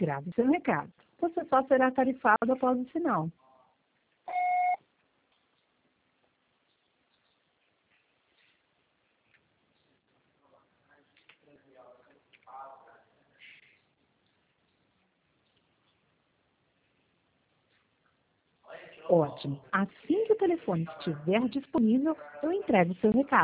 Grave seu recado. Você só será tarifado após o sinal. Ótimo. Assim que o telefone estiver disponível, eu entrego seu recado.